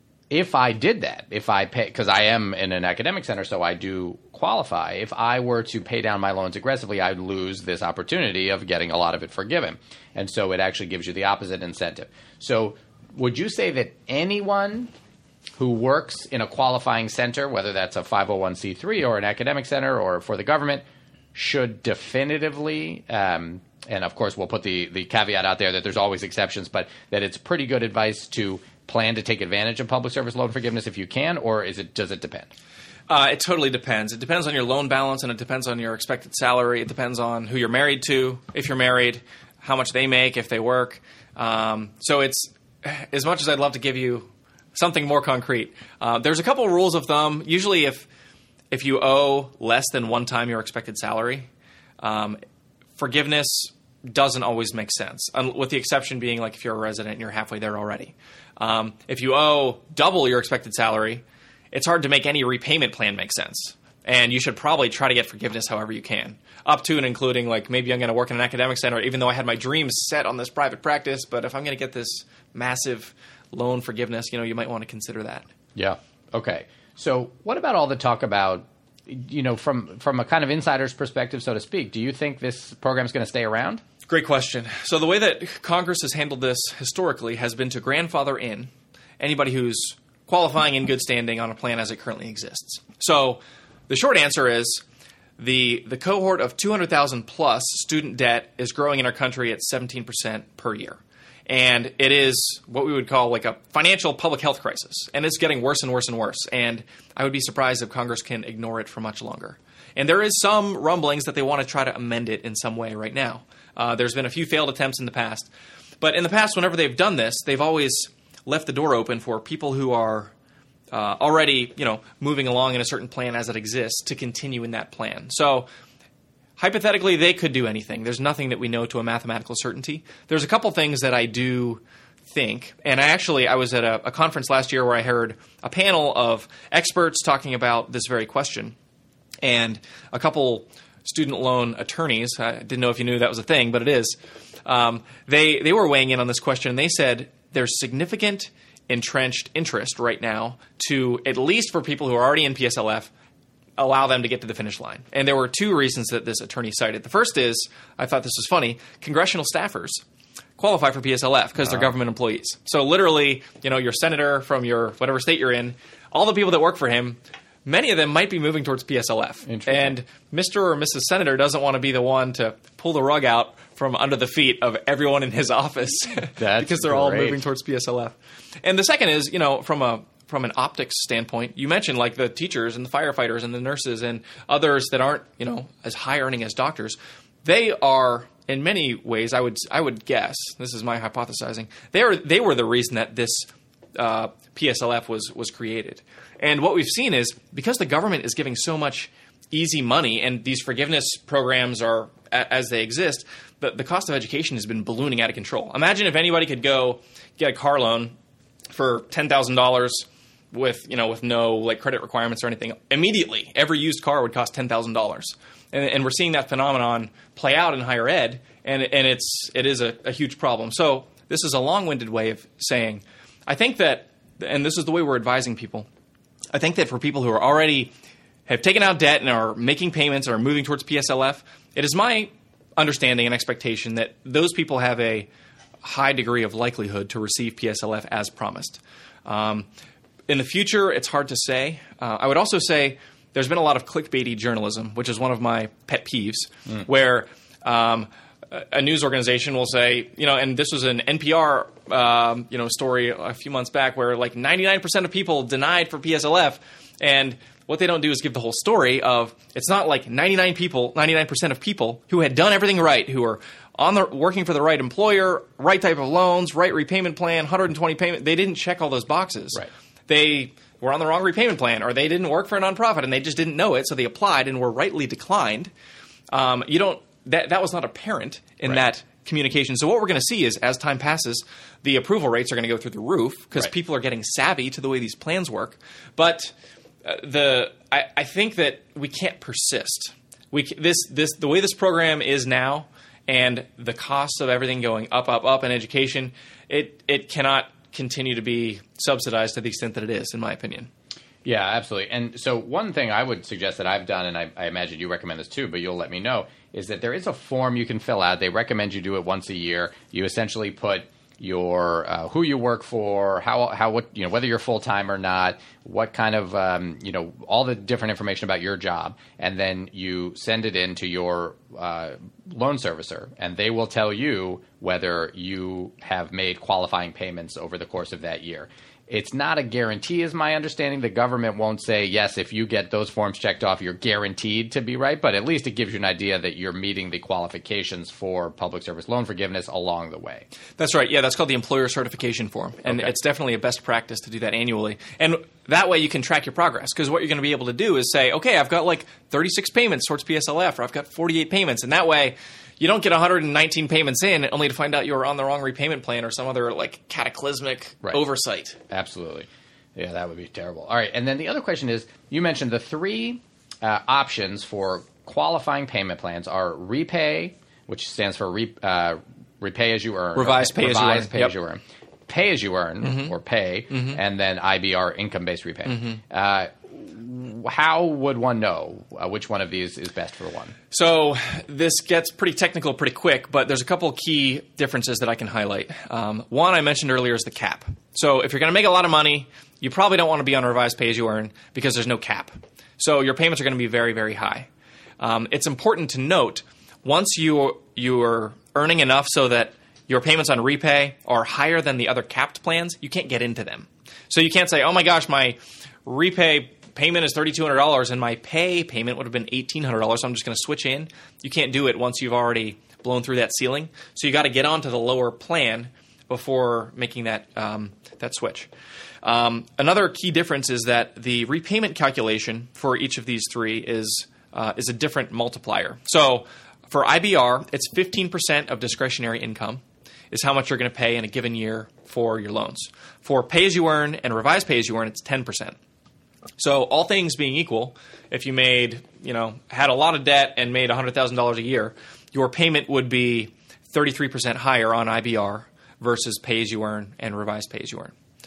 if I did that, if I pay... Because I am in an academic center, so I do qualify. If I were to pay down my loans aggressively, I'd lose this opportunity of getting a lot of it forgiven. And so it actually gives you the opposite incentive. So would you say that anyone who works in a qualifying center, whether that's a five oh one c three or an academic center or for the government, should definitively, um, and of course we'll put the, the caveat out there that there's always exceptions, but that it's pretty good advice to plan to take advantage of public service loan forgiveness if you can, or is it does it depend? Uh, it totally depends. It depends on your loan balance, and it depends on your expected salary. It depends on who you're married to, if you're married, how much they make, if they work. Um, so it's, as much as I'd love to give you something more concrete, uh, there's a couple of rules of thumb. Usually if if you owe less than one time your expected salary, um, forgiveness doesn't always make sense, with the exception being like if you're a resident and you're halfway there already. Um, if you owe double your expected salary, it's hard to make any repayment plan make sense. And you should probably try to get forgiveness however you can, up to and including like maybe I'm going to work in an academic center, even though I had my dreams set on this private practice, but if I'm going to get this massive loan forgiveness, you know, you might want to consider that. Yeah. Okay. So what about all the talk about, you know, from from a kind of insider's perspective, so to speak, do you think this program is going to stay around? Great question. So the way that Congress has handled this historically has been to grandfather in anybody who's qualifying in good standing on a plan as it currently exists. So the short answer is the the cohort of two hundred thousand plus student debt is growing in our country at seventeen percent per year. And it is what we would call like a financial public health crisis. And it's getting worse and worse and worse. And I would be surprised if Congress can ignore it for much longer. And there is some rumblings that they want to try to amend it in some way right now. Uh, there's been a few failed attempts in the past. But in the past, whenever they've done this, they've always left the door open for people who are uh, already, you know, moving along in a certain plan as it exists to continue in that plan. So hypothetically, they could do anything. There's nothing that we know to a mathematical certainty. There's a couple things that I do think, and I actually I was at a, a conference last year where I heard a panel of experts talking about this very question, and a couple student loan attorneys. I didn't know if you knew that was a thing, but it is. Um, they they were weighing in on this question, and they said there's significant entrenched interest right now to, at least for people who are already in P S L F, allow them to get to the finish line. And there were two reasons that this attorney cited. The first is, I thought this was funny, congressional staffers qualify for P S L F because they're government employees. So literally, you know, your senator from your whatever state you're in, all the people that work for him, many of them might be moving towards P S L F. And Mister or Missus Senator doesn't want to be the one to pull the rug out from under the feet of everyone in his office because they're great. all moving towards P S L F. And the second is, you know, from a from an optics standpoint, you mentioned like the teachers and the firefighters and the nurses and others that aren't, you know, as high earning as doctors. They are, in many ways, I would I would guess, this is my hypothesizing, they are they were the reason that this uh, P S L F was was created. And what we've seen is because the government is giving so much easy money and these forgiveness programs are as they exist, the, the cost of education has been ballooning out of control. Imagine if anybody could go get a car loan for ten thousand dollars with, you know, with no like credit requirements or anything. Immediately, every used car would cost ten thousand dollars. And, and we're seeing that phenomenon play out in higher ed, and and it's it is a, a huge problem. So this is a long-winded way of saying, I think that, and this is the way we're advising people, I think that for people who are already have taken out debt and are making payments or are moving towards P S L F, it is my understanding and expectation that those people have a high degree of likelihood to receive P S L F as promised. Um, in the future, it's hard to say. Uh, I would also say there's been a lot of clickbaity journalism, which is one of my pet peeves, mm. where um, a news organization will say, you know, and this was an N P R, um, you know, story a few months back where like ninety-nine percent of people denied for P S L F, and what they don't do is give the whole story of it's not like ninety-nine people, ninety-nine percent of people who had done everything right, who were on the working for the right employer, right type of loans, right repayment plan, one hundred twenty payment. They didn't check all those boxes. Right. They were on the wrong repayment plan, or they didn't work for a nonprofit and they just didn't know it, so they applied and were rightly declined. Um, you don't. That that was not apparent in right. that communication. So what we're going to see is, as time passes, the approval rates are going to go through the roof because right. people are getting savvy to the way these plans work. But uh, the I, I think that we can't persist. We this this the way this program is now, and the costs of everything going up, up, up in education, it it cannot continue to be subsidized to the extent that it is, in my opinion. Yeah, absolutely. And so one thing I would suggest that I've done, and I, I imagine you recommend this too, but you'll let me know, is that there is a form you can fill out. They recommend you do it once a year. You essentially put your uh, who you work for, how how what you know whether you're full time or not, what kind of um, you know all the different information about your job, and then you send it in to your uh, loan servicer, and they will tell you whether you have made qualifying payments over the course of that year. It's not a guarantee, is my understanding. The government won't say, yes, if you get those forms checked off, you're guaranteed to be right. But at least it gives you an idea that you're meeting the qualifications for public service loan forgiveness along the way. That's right. Yeah, that's called the employer certification form. And okay. it's definitely a best practice to do that annually. And that way you can track your progress. Because what you're going to be able to do is say, okay, I've got like thirty-six payments towards P S L F, or I've got forty-eight payments. And that way you don't get one hundred nineteen payments in only to find out you were on the wrong repayment plan or some other like cataclysmic right. oversight. Absolutely. Yeah, that would be terrible. All right. And then the other question is, you mentioned the three uh, options for qualifying payment plans are REPAY, which stands for re, uh, repay as you earn. Revised pay as you earn. Pay yep. as you earn. Pay as you earn, mm-hmm. or pay, mm-hmm. and then I B R, income-based repay. Mm-hmm. Uh, how would one know uh, which one of these is best for one? So this gets pretty technical pretty quick, but there's a couple key differences that I can highlight. Um, one I mentioned earlier is the cap. So if you're going to make a lot of money, you probably don't want to be on revised pay-as-you-earn because there's no cap. So your payments are going to be very, very high. Um, it's important to note, once you, you're earning enough so that your payments on repay are higher than the other capped plans, you can't get into them. So you can't say, oh my gosh, my repay payment is three thousand two hundred dollars and my pay payment would have been eighteen hundred dollars, so I'm just going to switch in. You can't do it once you've already blown through that ceiling. So you got to get onto the lower plan before making that um, that switch. Um, another key difference is that the repayment calculation for each of these three is uh, is a different multiplier. So for I B R, it's fifteen percent of discretionary income is how much you're going to pay in a given year for your loans. For pay-as-you-earn and revised pay-as-you-earn, it's ten percent. So all things being equal, if you made, you know, had a lot of debt and made one hundred thousand dollars a year, your payment would be thirty-three percent higher on I B R versus pay-as-you-earn and revised pay-as-you-earn.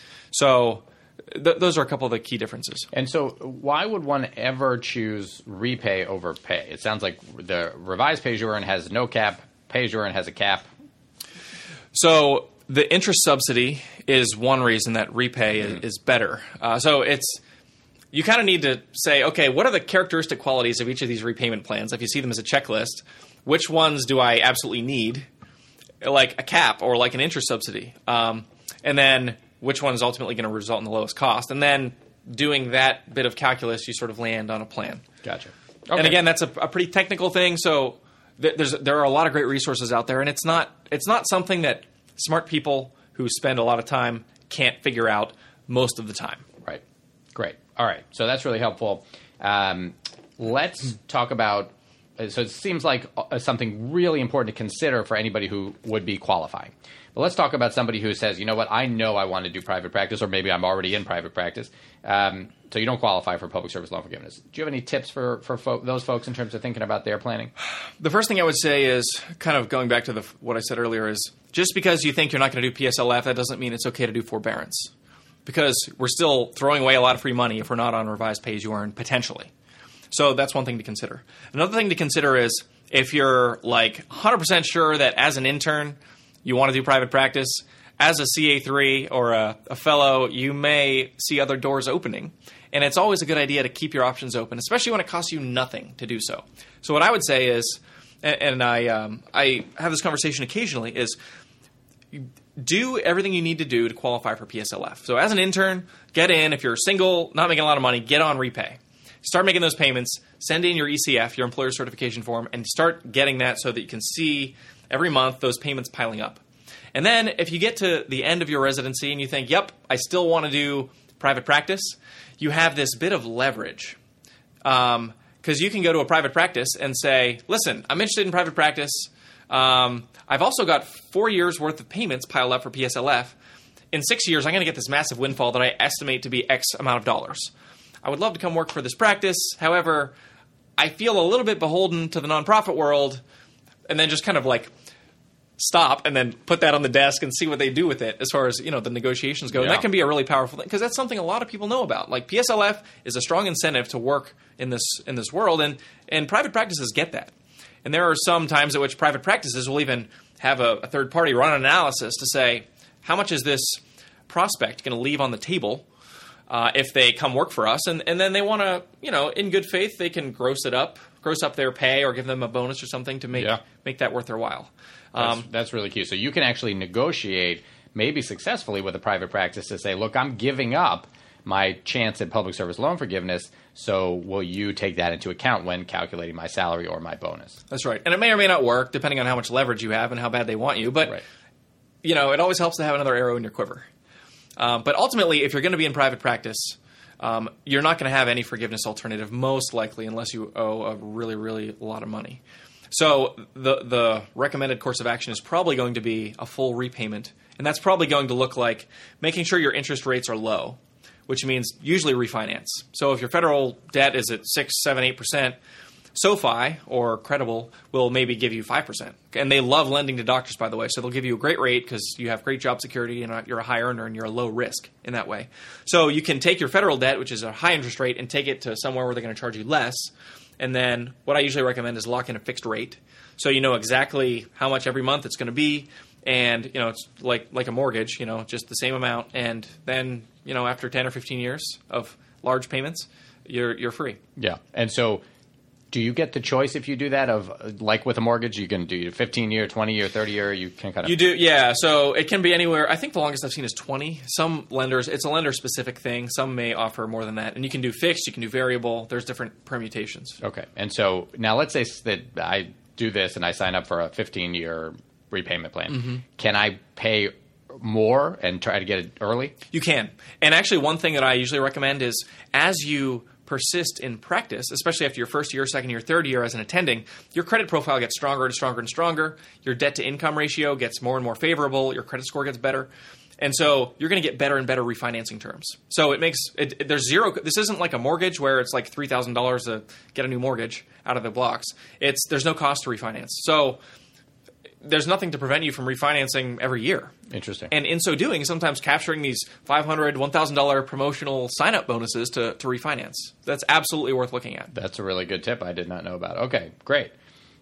So th- those are a couple of the key differences. And so why would one ever choose repay over pay? It sounds like the revised pay-as-you-earn has no cap, pay-as-you-earn has a cap. So the interest subsidy is one reason that repay mm. is, is better. Uh, so it's you kind of need to say, okay, what are the characteristic qualities of each of these repayment plans? If you see them as a checklist, which ones do I absolutely need, like a cap or like an interest subsidy? Um, and then which one is ultimately going to result in the lowest cost? And then doing that bit of calculus, you sort of land on a plan. Gotcha. Okay. And again, that's a, a pretty technical thing. So th- there's there are a lot of great resources out there, and it's not it's not something that smart people who spend a lot of time can't figure out most of the time. Right. Great. All right. So that's really helpful. Um, let's talk about. So it seems like uh, something really important to consider for anybody who would be qualifying. But let's talk about somebody who says, you know what, I know I want to do private practice, or maybe I'm already in private practice. Um, so you don't qualify for public service loan forgiveness. Do you have any tips for, for fo- those folks in terms of thinking about their planning? The first thing I would say is, kind of going back to the, what I said earlier, is just because you think you're not going to do P S L F, that doesn't mean it's okay to do forbearance. Because we're still throwing away a lot of free money if we're not on revised pay-as-you-earn, potentially. So that's one thing to consider. Another thing to consider is if you're like one hundred percent sure that as an intern you want to do private practice, as a C A three or a, a fellow, you may see other doors opening. And it's always a good idea to keep your options open, especially when it costs you nothing to do so. So what I would say is, and, and I um, I have this conversation occasionally, is do everything you need to do to qualify for P S L F. So as an intern, get in. If you're single, not making a lot of money, get on repay. Start making those payments, send in your E C F, your employer certification form, and start getting that so that you can see every month those payments piling up. And then if you get to the end of your residency and you think, yep, I still want to do private practice, you have this bit of leverage. Um, because you can go to a private practice and say, listen, I'm interested in private practice. Um, I've also got four years worth of payments piled up for P S L F. In six years, I'm going to get this massive windfall that I estimate to be X amount of dollars. I would love to come work for this practice. However, I feel a little bit beholden to the nonprofit world, and then just kind of like stop and then put that on the desk and see what they do with it as far as, you know, the negotiations go. Yeah. And that can be a really powerful thing because that's something a lot of people know about. Like P S L F is a strong incentive to work in this in this world, and, and private practices get that. And there are some times at which private practices will even have a, a third party run an analysis to say, how much is this prospect going to leave on the table Uh, if they come work for us, and, and then they want to, you know, in good faith, they can gross it up, gross up their pay, or give them a bonus or something to make yeah. make that worth their while. Um, that's, that's really key. So you can actually negotiate, maybe successfully, with a private practice to say, look, I'm giving up my chance at public service loan forgiveness, so will you take that into account when calculating my salary or my bonus? That's right. And it may or may not work, depending on how much leverage you have and how bad they want you. But, right. you know, it always helps to have another arrow in your quiver. Um, but ultimately, if you're going to be in private practice, um, you're not going to have any forgiveness alternative, most likely, unless you owe a really, really lot of money. So the the recommended course of action is probably going to be a full repayment, and that's probably going to look like making sure your interest rates are low, which means usually refinance. So if your federal debt is at six, seven, eight percent, SoFi or Credible will maybe give you five percent. And they love lending to doctors, by the way. So they'll give you a great rate because you have great job security and you're a high earner and you're a low risk in that way. So you can take your federal debt, which is a high interest rate, and take it to somewhere where they're going to charge you less. And then what I usually recommend is lock in a fixed rate. So you know exactly how much every month it's going to be. And, you know, it's like like a mortgage, you know, just the same amount. And then, you know, after ten or fifteen years of large payments, you're you're free. Yeah. And so do you get the choice if you do that of, like with a mortgage, you can do fifteen year, twenty year, thirty year, you can kind of... You do, yeah. So it can be anywhere. I think the longest I've seen is twenty. Some lenders, it's a lender-specific thing. Some may offer more than that. And you can do fixed, you can do variable. There's different permutations. Okay. And so now let's say that I do this and I sign up for a fifteen year repayment plan. Mm-hmm. Can I pay more and try to get it early? You can. And actually, one thing that I usually recommend is as you persist in practice, especially after your first year, second year, third year as an attending, your credit profile gets stronger and stronger and stronger. Your debt-to-income ratio gets more and more favorable. Your credit score gets better. And so you're going to get better and better refinancing terms. So it makes it, it, there's zero. This isn't like a mortgage where it's like three thousand dollars to get a new mortgage out of the blocks. It's there's no cost to refinance. So there's nothing to prevent you from refinancing every year. Interesting. And in so doing, sometimes capturing these five hundred dollars, one thousand dollars promotional sign-up bonuses to, to refinance. That's absolutely worth looking at. That's a really good tip I did not know about. Okay, great.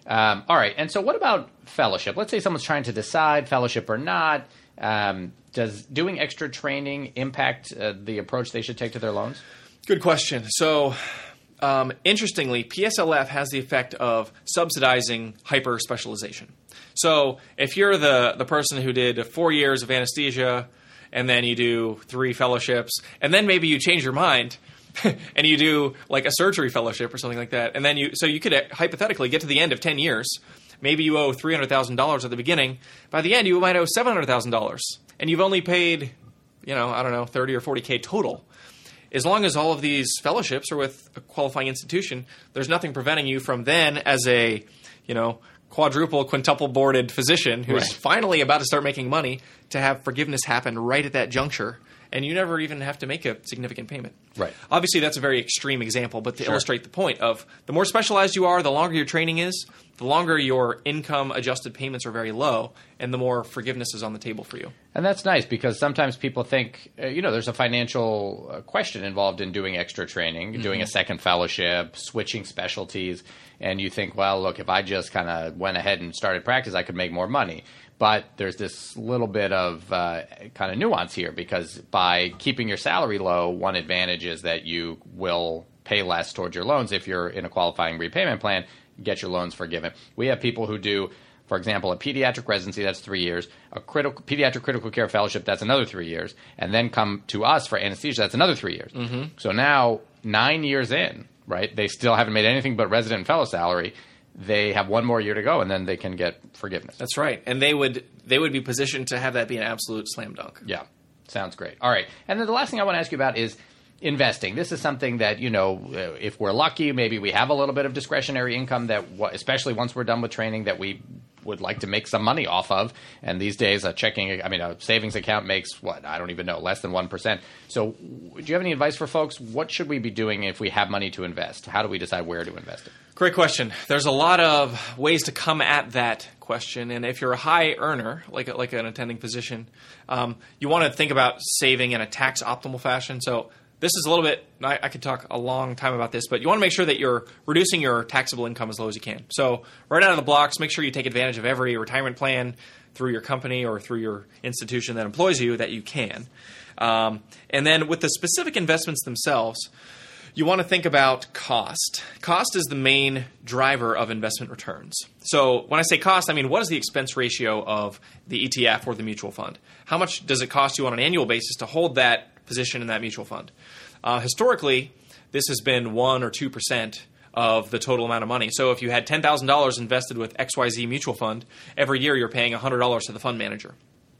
Um, all right. And so what about fellowship? Let's say someone's trying to decide fellowship or not. Um, does doing extra training impact uh, the approach they should take to their loans? Good question. So, um, interestingly, P S L F has the effect of subsidizing hyper specialization. So, if you're the, the person who did four years of anesthesia, and then you do three fellowships, and then maybe you change your mind, and you do like a surgery fellowship or something like that, and then you so you could uh, hypothetically get to the end of ten years. Maybe you owe three hundred thousand dollars at the beginning. By the end, you might owe seven hundred thousand dollars, and you've only paid, you know, I don't know, thirty or forty K total. As long as all of these fellowships are with a qualifying institution, there's nothing preventing you from then, as a, you know, quadruple, quintuple boarded physician who's Right. finally about to start making money, to have forgiveness happen right at that juncture, and you never even have to make a significant payment. Right. Obviously, that's a very extreme example, but to Sure. illustrate the point of the more specialized you are, the longer your training is, the longer your income-adjusted payments are very low, and the more forgiveness is on the table for you. And that's nice because sometimes people think, uh, you know, there's a financial uh, question involved in doing extra training, doing a second fellowship, switching specialties. And you think, well, look, if I just kind of went ahead and started practice, I could make more money. But there's this little bit of uh, kind of nuance here because by keeping your salary low, one advantage is that you will pay less towards your loans if you're in a qualifying repayment plan, get your loans forgiven. We have people who do, for example, a pediatric residency, that's three years, a critical pediatric critical care fellowship, that's another three years, and then come to us for anesthesia, that's another three years. Mm-hmm. So now, nine years in, right, they still haven't made anything but resident and fellow salary. They have one more year to go, and then they can get forgiveness. That's right. And they would they would be positioned to have that be an absolute slam dunk. Yeah, sounds great. All right. And then the last thing I want to ask you about is investing. This is something that, you know, if we're lucky, maybe we have a little bit of discretionary income that, especially once we're done with training, that we would like to make some money off of. And these days, a checking, I mean, a savings account makes what? I don't even know, less than one percent. So do you have any advice for folks? What should we be doing if we have money to invest? How do we decide where to invest it? Great question. There's a lot of ways to come at that question. And if you're a high earner, like a, like an attending physician, um, you want to think about saving in a tax optimal fashion. So this is a little bit, I, I could talk a long time about this, but you want to make sure that you're reducing your taxable income as low as you can. So right out of the blocks, make sure you take advantage of every retirement plan through your company or through your institution that employs you that you can. Um, and then with the specific investments themselves, you want to think about cost. Cost is the main driver of investment returns. So when I say cost, I mean what is the expense ratio of the E T F or the mutual fund? How much does it cost you on an annual basis to hold that position in that mutual fund? Uh, historically, this has been one or two percent of the total amount of money. So if you had ten thousand dollars invested with X Y Z mutual fund, every year you're paying one hundred dollars to the fund manager.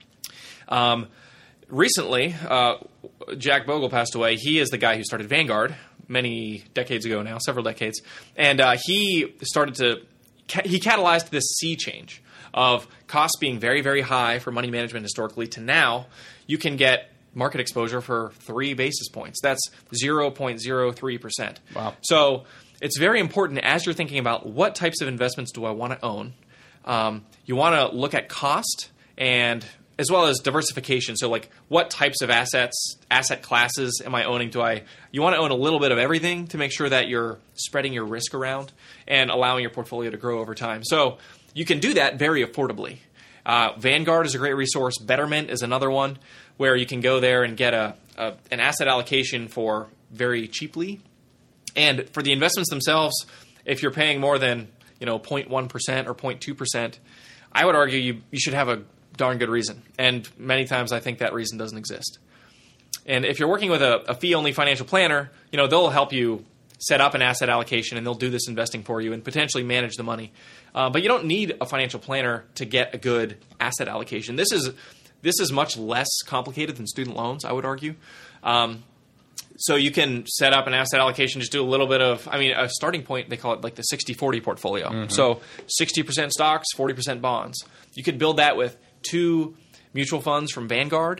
Um, recently, uh, Jack Bogle passed away. He is the guy who started Vanguard many decades ago now, several decades. And uh, he started to – he catalyzed this sea change of costs being very, very high for money management historically to now you can get market exposure for three basis points. That's zero point zero three percent. Wow. So it's very important as you're thinking about what types of investments do I want to own. Um, you want to look at cost and – as well as diversification. So like what types of assets, asset classes am I owning? Do I, you want to own a little bit of everything to make sure that you're spreading your risk around and allowing your portfolio to grow over time. So you can do that very affordably. Uh, Vanguard is a great resource. Betterment is another one where you can go there and get a, a an asset allocation for very cheaply. And for the investments themselves, if you're paying more than, you know, zero point one percent or zero point two percent, I would argue you, you should have a darn good reason. And many times I think that reason doesn't exist. And if you're working with a, a fee-only financial planner, you know, they'll help you set up an asset allocation and they'll do this investing for you and potentially manage the money. Uh, but you don't need a financial planner to get a good asset allocation. This is this is much less complicated than student loans, I would argue. Um, so you can set up an asset allocation, just do a little bit of, I mean, a starting point, they call it like the sixty forty portfolio. Mm-hmm. So sixty percent stocks, forty percent bonds. You could build that with two mutual funds from Vanguard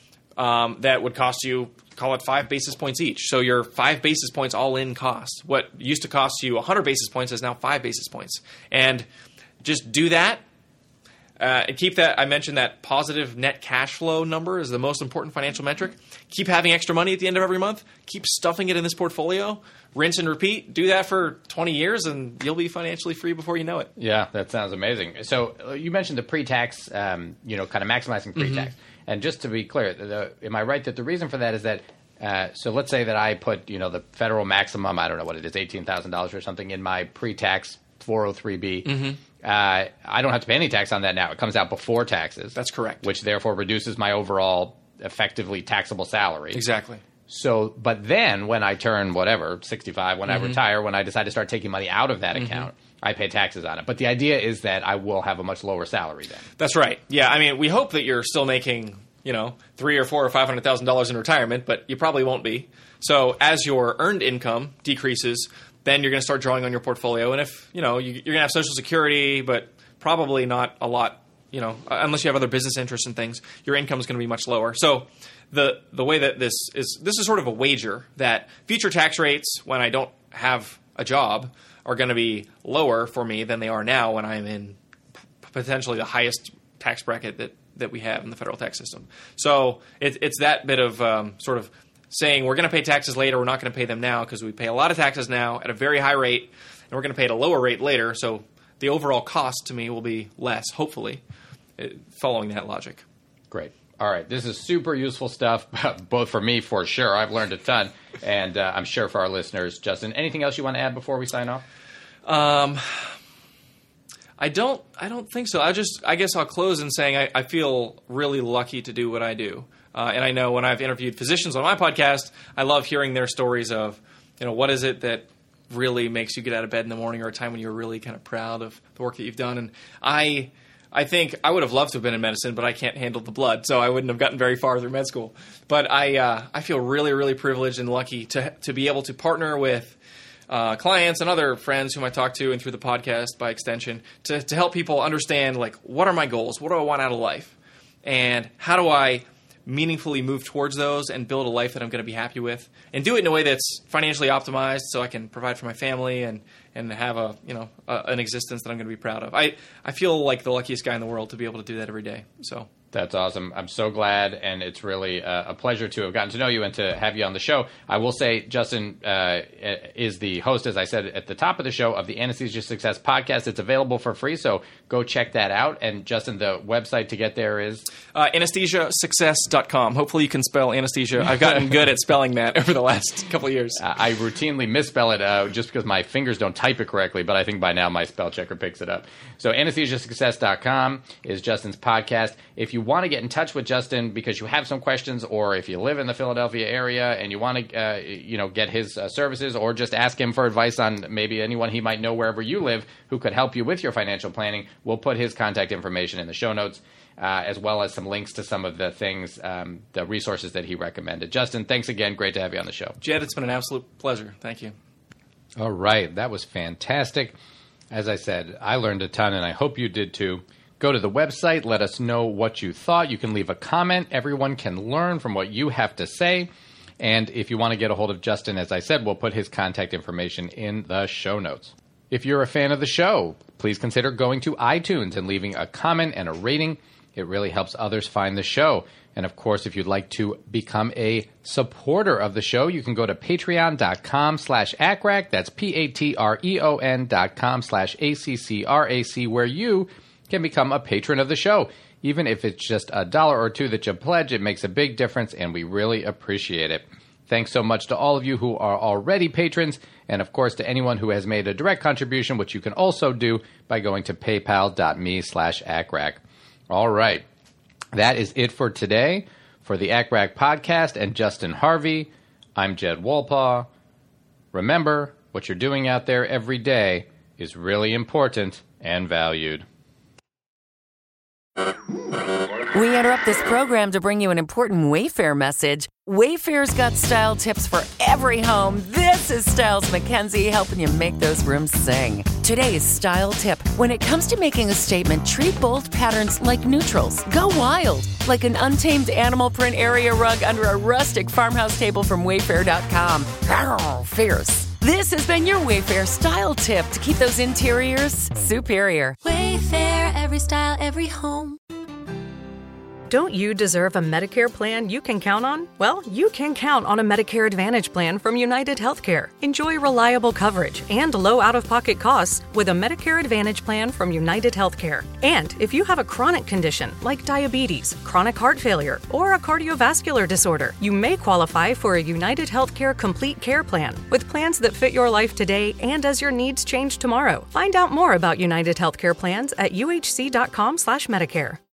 um, that would cost you, call it five basis points each. So your five basis points all in cost. What used to cost you one hundred basis points is now five basis points. And just do that. Uh, and keep that, I mentioned that positive net cash flow number is the most important financial metric. Keep having extra money at the end of every month. Keep stuffing it in this portfolio. Rinse and repeat. Do that for twenty years and you'll be financially free before you know it. Yeah, that sounds amazing. So uh, you mentioned the pre-tax, um, you know, kind of maximizing pre-tax. Mm-hmm. And just to be clear, the, am I right that the reason for that is that, uh, so let's say that I put, you know, the federal maximum, I don't know what it is, eighteen thousand dollars or something in my pre-tax four oh three B. Mm-hmm. Uh, I don't have to pay any tax on that now. It comes out before taxes. That's correct. Which therefore reduces my overall effectively taxable salary. Exactly. So, but then when I turn whatever, sixty-five, when mm-hmm. I retire, when I decide to start taking money out of that mm-hmm. account, I pay taxes on it. But the idea is that I will have a much lower salary then. That's right. Yeah, I mean, we hope that you're still making, you know, three or four or five hundred thousand dollars in retirement, but you probably won't be. So as your earned income decreases, then you're going to start drawing on your portfolio. And if, you know, you, you're going to have Social Security, but probably not a lot, you know, unless you have other business interests and things, your income is going to be much lower. So the the way that this is, this is sort of a wager that future tax rates when I don't have a job are going to be lower for me than they are now when I'm in potentially the highest tax bracket that, that we have in the federal tax system. So it, it's that bit of um, sort of saying we're going to pay taxes later, we're not going to pay them now because we pay a lot of taxes now at a very high rate, and we're going to pay at a lower rate later. So the overall cost to me will be less, hopefully, following that logic. Great. All right. This is super useful stuff, both for me, for sure. I've learned a ton, and uh, I'm sure for our listeners. Justin, anything else you want to add before we sign off? Um, I don't. I don't think so. I just. I guess I'll close in saying I, I feel really lucky to do what I do. Uh, and I know when I've interviewed physicians on my podcast, I love hearing their stories of, you know, what is it that really makes you get out of bed in the morning, or a time when you're really kind of proud of the work that you've done. And I I think I would have loved to have been in medicine, but I can't handle the blood, so I wouldn't have gotten very far through med school. But I uh, I feel really, really privileged and lucky to to be able to partner with uh, clients and other friends whom I talk to and through the podcast by extension to, to help people understand, like, what are my goals? What do I want out of life? And how do I meaningfully move towards those and build a life that I'm going to be happy with, and do it in a way that's financially optimized so I can provide for my family and, and have a, you know, a, an existence that I'm going to be proud of. I, I feel like the luckiest guy in the world to be able to do that every day. So that's awesome. I'm so glad, and it's really a, a pleasure to have gotten to know you and to have you on the show. I will say Justin uh, is the host, as I said at the top of the show, of the Anesthesia Success Podcast. It's available for free, so go check that out. And Justin, the website to get there is? Uh, anesthesia success dot com. Hopefully you can spell anesthesia. I've gotten good at spelling that over the last couple of years. Uh, I routinely misspell it uh, just because my fingers don't type it correctly, but I think by now my spell checker picks it up. So anesthesia success dot com is Justin's podcast. If you want to get in touch with Justin because you have some questions, or if you live in the Philadelphia area and you want to uh, you know, get his uh, services, or just ask him for advice on maybe anyone he might know wherever you live who could help you with your financial planning, we'll put his contact information in the show notes, uh, as well as some links to some of the things, um, the resources that he recommended. Justin, thanks again. Great to have you on the show. Jed, it's been an absolute pleasure. Thank you. All right. That was fantastic. As I said, I learned a ton, and I hope you did too. Go to the website. Let us know what you thought. You can leave a comment. Everyone can learn from what you have to say. And if you want to get a hold of Justin, as I said, we'll put his contact information in the show notes. If you're a fan of the show, please consider going to iTunes and leaving a comment and a rating. It really helps others find the show. And of course, if you'd like to become a supporter of the show, you can go to patreon.com slash ACCRAC. That's P-A-T-R-E-O-N dot com slash A-C-C-R-A-C, where you can become a patron of the show. Even if it's just a dollar or two that you pledge, it makes a big difference, and we really appreciate it. Thanks so much to all of you who are already patrons, and of course to anyone who has made a direct contribution, which you can also do by going to paypal.me slash ACCRAC. All right. That is it for today. For the ACCRAC podcast and Justin Harvey, I'm Jed Wolpaw. Remember, what you're doing out there every day is really important and valued. We interrupt this program to bring you an important Wayfair message. Wayfair's got style tips for every home. This is Styles McKenzie helping you make those rooms sing. Today's style tip: when it comes to making a statement, treat bold patterns like neutrals. Go wild, like an untamed animal print area rug under a rustic farmhouse table from Wayfair dot com. Arr, fierce. This has been your Wayfair style tip to keep those interiors superior. Wayfair, every style, every home. Don't you deserve a Medicare plan you can count on? Well, you can count on a Medicare Advantage plan from United Healthcare. Enjoy reliable coverage and low out-of-pocket costs with a Medicare Advantage plan from United Healthcare. And if you have a chronic condition like diabetes, chronic heart failure, or a cardiovascular disorder, you may qualify for a United Healthcare Complete Care Plan with plans that fit your life today and as your needs change tomorrow. Find out more about United Healthcare plans at U H C dot com slash Medicare.